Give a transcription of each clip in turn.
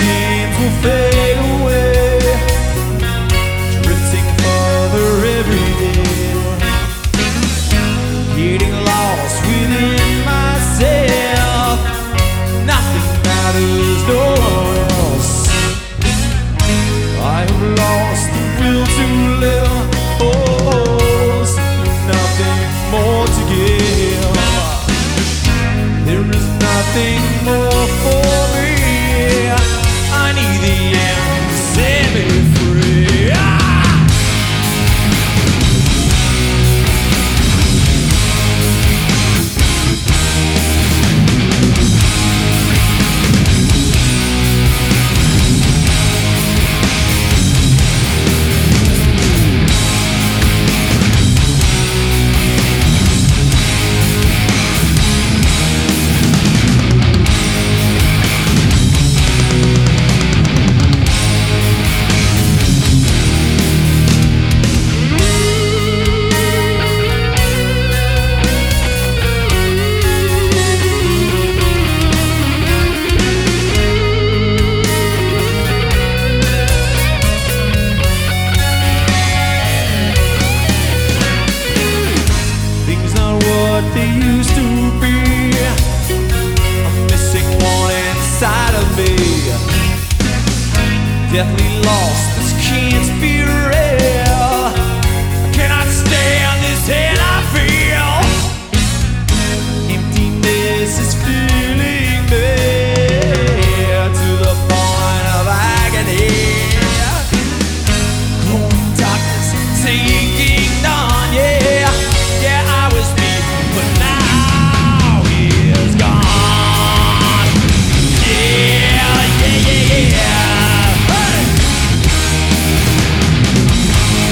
chains will fade away, drifting further every day, getting lost within myself. Nothing matters, no one else. I have lost the will to live. Oh, nothing more to give. There is nothing more for me. I need the end to set me free. What they used to be, I'm missing one inside of me. Deathly lost, this can't be real. I cannot stand this hate I feel. Emptiness is filling me to the point of agony. Cold darkness sinking down, yeah. Yeah, I was me, but now he is gone. Yeah, yeah, yeah, yeah. Hey!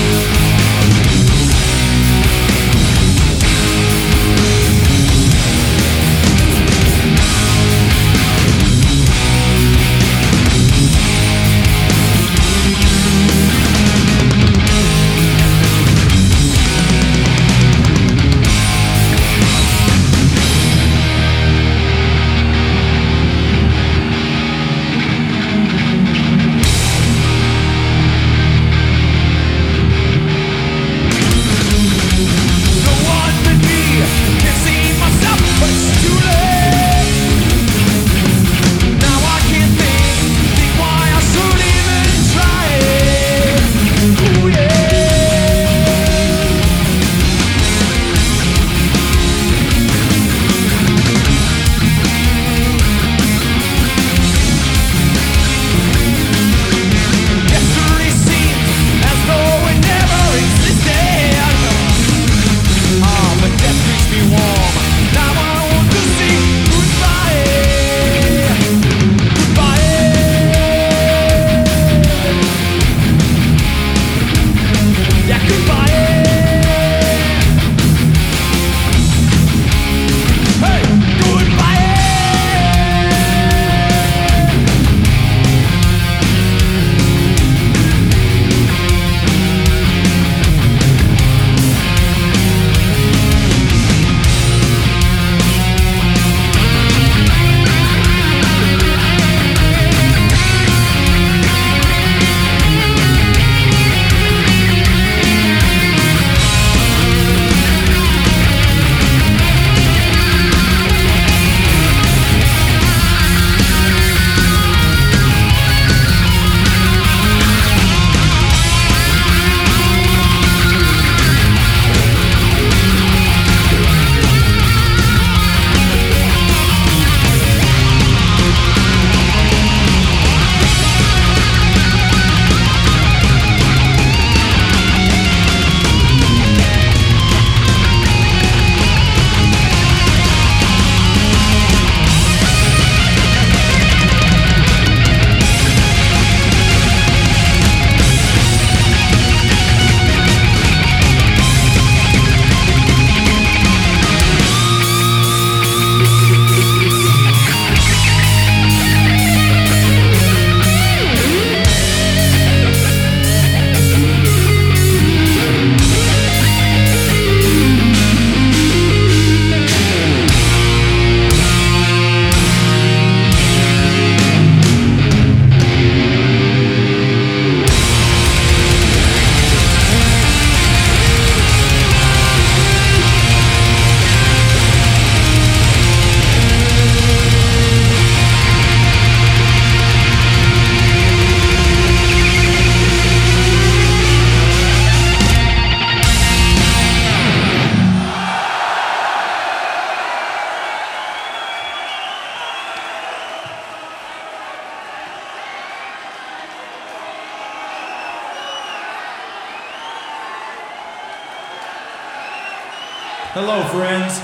Hello, friends.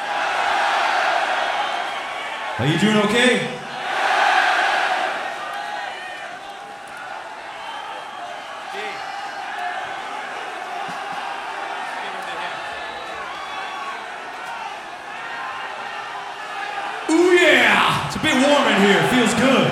Are you doing okay? Ooh yeah! It's a bit warm in here. Feels good.